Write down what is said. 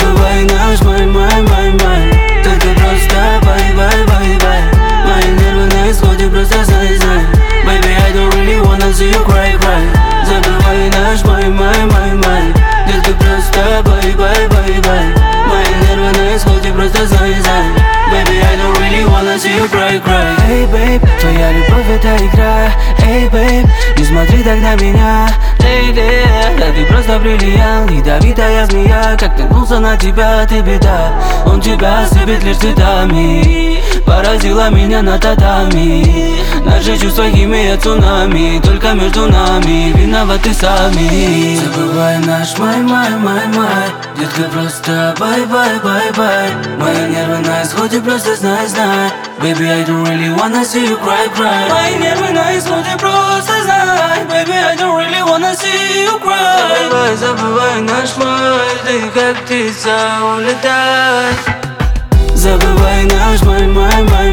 Забывай наш май. Только просто бай. Мои нервы на исходе, просто знай. Baby, I don't really wanna see you cry. Забывай наш май. Детка, просто бай. Мои нервы на исходе, просто знай. Baby, I don't really wanna see you cry. Эй, бейб, твоя любовь это игра. Эй, бейб, не смотри так на меня. Лейли, да ты просто бриллиант, ядовитая змея. Как наткнулся на тебя, ты беда. Он тебя осыпет лишь цветами. Поразила меня на татами. Наши чувства химия цунами. Только между нами виноваты сами. Забывай наш май. Детка, просто бай. Мои нервы на исходе, просто знай. Baby, I don't really wanna see you cry. Мои нервы на исходе, просто знай. Baby, I don't really wanna see you cry. Забывай наш май. Ты как птица улетай. Забывай наш май.